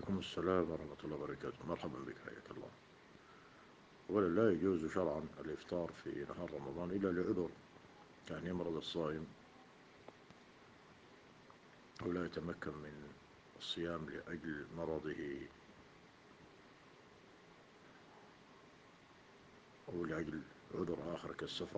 وعليكم السلام ورحمة الله وبركاته. مرحبا بك، حياك الله. أولا، لا يجوز شرعا الإفطار في نهار رمضان إلا لعذر، كان يمرض الصائم أو لا يتمكن من الصيام لأجل مرضه أو لأجل عذر آخر كالسفر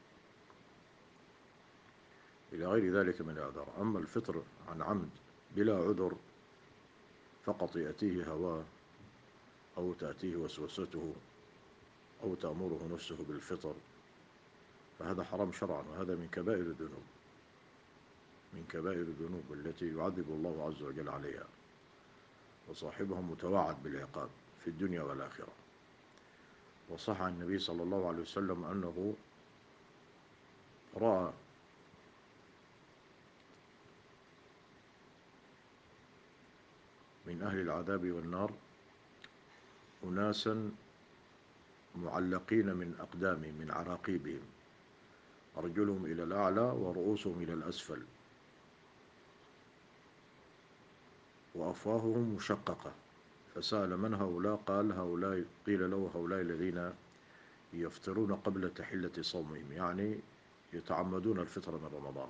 إلى غير ذلك من الأعذار. أما الفطر عن عمد بلا عذر، فقط يأتيه هواه أو تأتيه وسوسته أو تأمره نفسه بالفطر، فهذا حرام شرعا، وهذا من كبائر الذنوب، من كبائر الذنوب التي يعذب الله عز وجل عليها، وصاحبها متوعد بالعقاب في الدنيا والآخرة. وصح عن النبي صلى الله عليه وسلم أنه رأى من أهل العذاب والنار أناسا معلقين من أقدامهم، من عراقيبهم، أرجلهم إلى الأعلى ورؤوسهم إلى الأسفل، وأفواههم مشققة. فسأل: من هؤلاء؟ قال: هؤلاء، قيل له: هؤلاء الذين يفطرون قبل تحلة صومهم، يعني يتعمدون الفطر من رمضان.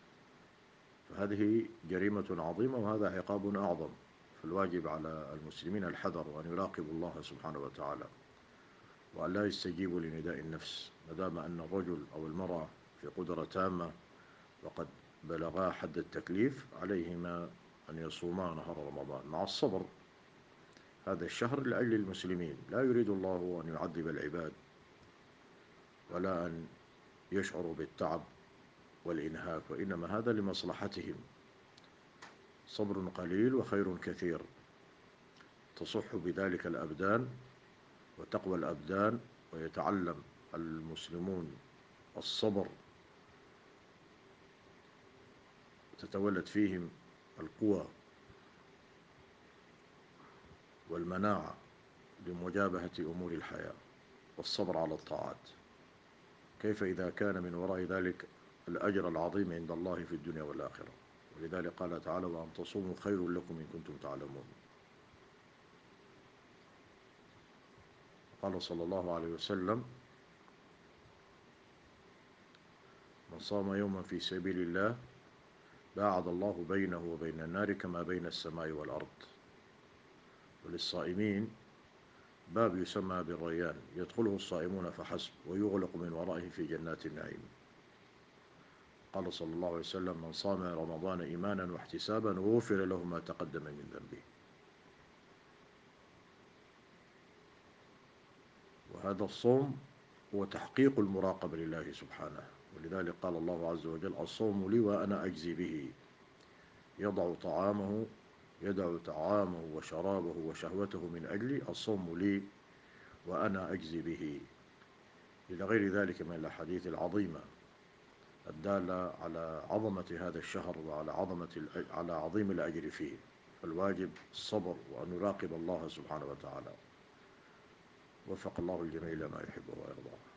فهذه جريمة عظيمة، وهذا عقاب أعظم. فالواجب على المسلمين الحذر، وأن يراقبوا الله سبحانه وتعالى، وأن لا يستجيبوا لنداء النفس، ما دام أن الرجل أو المرأة في قدرة تامة وقد بلغا حد التكليف، عليهما أن يصوما نهار رمضان مع الصبر. هذا الشهر لأجل المسلمين، لا يريد الله أن يعذب العباد ولا أن يشعروا بالتعب والإنهاك، وإنما هذا لمصلحتهم. صبر قليل وخير كثير، تصح بذلك الأبدان وتقوى الأبدان، ويتعلم المسلمون الصبر، تتولد فيهم القوى والمناعة لمجابهة أمور الحياة والصبر على الطاعات. كيف إذا كان من وراء ذلك الأجر العظيم عند الله في الدنيا والآخرة؟ ولذلك قال تعالى: وأن تصوموا خير لكم إن كنتم تعلمون. قال صلى الله عليه وسلم: من صام يوما في سبيل الله باعد الله بينه وبين النار كما بين السماء والأرض. وللصائمين باب يسمى بالريان، يدخله الصائمون فحسب، ويغلق من ورائه في جنات النعيم. قال صلى الله عليه وسلم: من صام رمضان إيمانا واحتسابا غفر له ما تقدم من ذنبه. وهذا الصوم هو تحقيق المراقبة لله سبحانه، ولذلك قال الله عز وجل: الصوم لي وأنا أجزي به. يدع طعامه وشرابه وشهوته من أجلي، الصوم لي وأنا أجزي به، إلى غير ذلك من الأحاديث العظيمة الدالة على عظمة هذا الشهر وعلى على عظيم الأجر فيه. فالواجب الصبر، وأن نراقب الله سبحانه وتعالى. وفق الله الجميع لما يحبه ويرضاه.